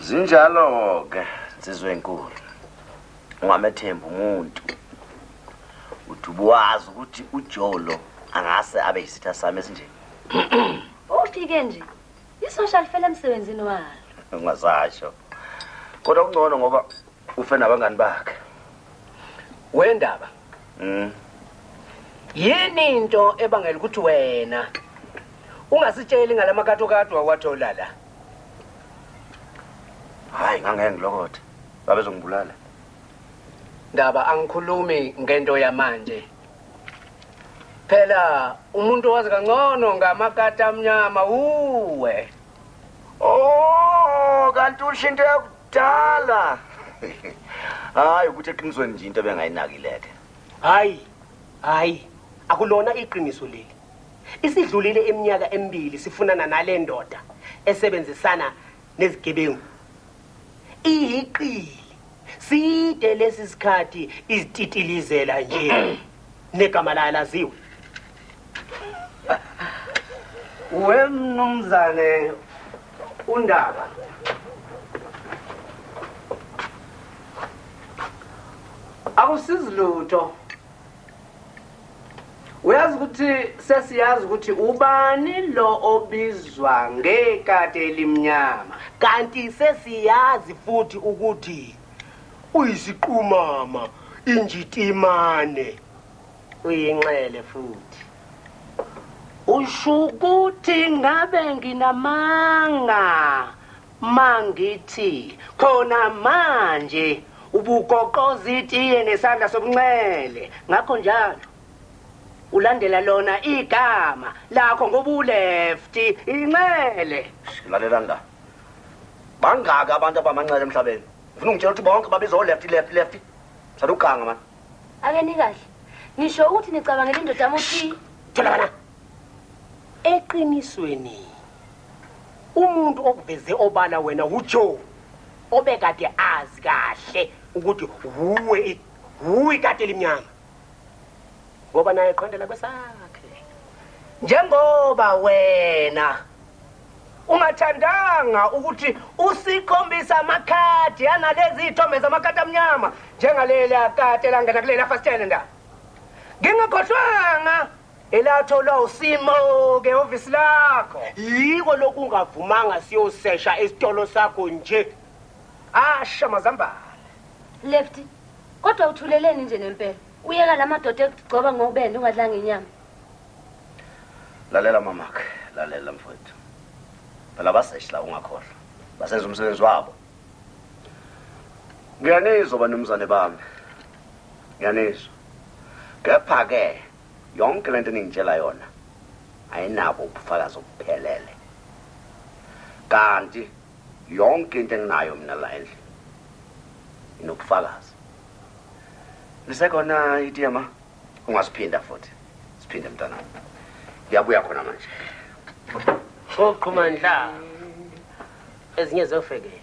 Zinjalo ke insizwe enkulu. Ungamethemba umuntu. Udubuwazi ukuthi uJolo angase abe yisitha sami esinje. Ufike nje. Isocial fela emsebenzini walo. Ungazasho. Kodwa kungcono ngoba ufe nabangani bakhe. Wendaba. Yini into ebangela ukuthi wena ungasitsheli ngalamakatokado awathola la? Hayi ngangeke ngilokothe. Babezongibulala. Ndaba angikhulumi ngento yamanje. Phela umuntu owazi kangcono ngamakata amnyama uwe. Oh, kanti usho into yakudala. Hayi ukuthi eqinisweni nje into ebengayinakileke. Hayi, akulona iqiniso leli. Isidlulile eminyaka emibili sifunana nale ndoda esebenzisana nezigebengu. Iyiqili. Side lesi sikhathi izititilizela nje. Negama laziwe. Wemnumzane Undaba. Akusizi lutho. Uyazi ukuthi sesiyazi ukuthi ubani lo obizwa ngekade elimnyama. Kanti sesiyazi futhi ukuthi uyisiqumama injitimane uyinxele futhi. Ushukuthi ngabe nginamanga mangithi khona manje ubugoqoza itiye nesandla sobunxele ngakho njalo ulandela lona igama lakho ngoba ulefti inxele. Lalela la. Bangaka abantu abamanxele emhlabeni. Ufuna ungitshela ukuthi bonke babizo lefti. Saduganga man. Ake ni kahle. Ngisho ukuthi nicabangela indoda yamuthi thola bana. Eqinisweni umuntu okuveze obala wena uJoe obekade azi kahle ukuthi huwe kade elimnyama. Ngoba naye eqondela kwesakhe. Njengoba wena ungathandanga ukuthi usikhombisa amakhadi analezi ithombe zamakati amnyama njengaleli akade langena kulela fastele nda. Ngingakhohlwanga elathola usimo ke office lakho. Yiko lokungavumanga siyosesha esitolo sakho nje. Asha mazambala. Lefty. Kodwa uthuleleni nje nempela. Uyeka lamadoda ekugcoba ngobende ungadlanga inyama. Lalela mamakhe, lalela mfowethu. Phela baseshi la ungakhohlwa. Basenza umsebenzi wabo. Ngiyanizwa banumzane bami. Ngiyanizwa. Kepha ke yonke lento engitshela yona ayinabo ubufakazi obuphelele. Kanti yonke into enginayo mina la endlini inobufakazi. Lisekhona itiyama ungasiphinda futhi. Siphinde mntana. Ngiyabuya khona manje. Qoqhumandla ezinye zofeke.